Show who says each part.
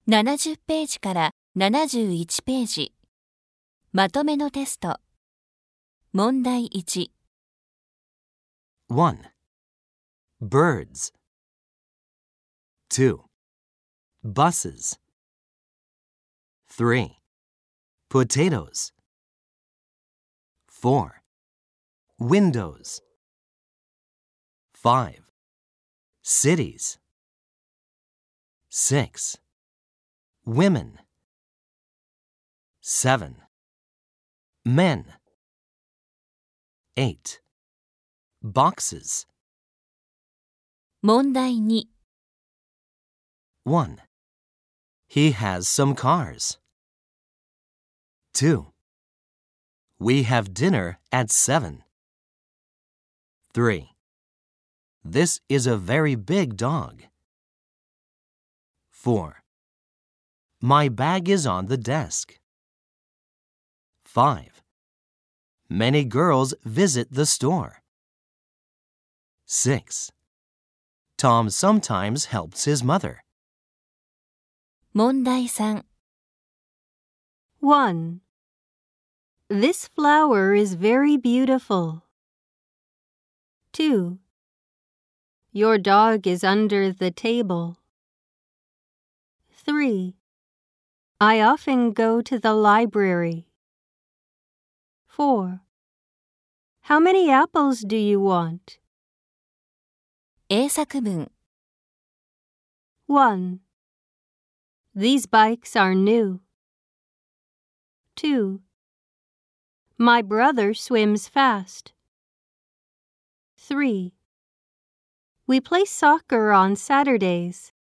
Speaker 1: 70ページから71ページ。まとめのテスト。問題1。
Speaker 2: 1. Birds. 2. Buses. 3. Potatoes. 4. Windows. 5. Cities. 6. Women. 7. Men. 8. Boxes.
Speaker 1: 問題2。
Speaker 2: 1. He has some cars. 2. We have dinner at 7. 3. This is a very big dog. 4. My bag is on the desk. 5. Many girls visit the store. 6. Tom sometimes helps his mother.
Speaker 1: 問題3。
Speaker 3: 1. This flower is very beautiful. 2. Your dog is under the table. 3. I often go to the library. 4. How many apples do you want?
Speaker 1: A 作文。
Speaker 3: 1. These bikes are new. 2. My brother swims fast. 3. We play soccer on Saturdays.